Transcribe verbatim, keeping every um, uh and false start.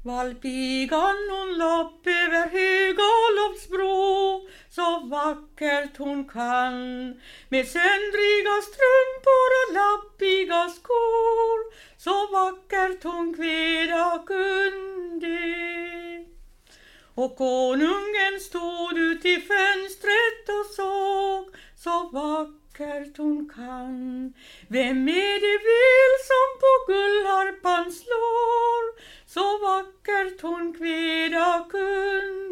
Valpigan hon lopp över Högaloftsbro, så vackert hon kan. Med söndriga strumpor och lappiga skor, så vackert hon kveda kunde. Och konungen stod ut i fönstret och såg, så vackert hon kan. Vem är det väl som på gullharpan slår, så vackert hon kveda kunde.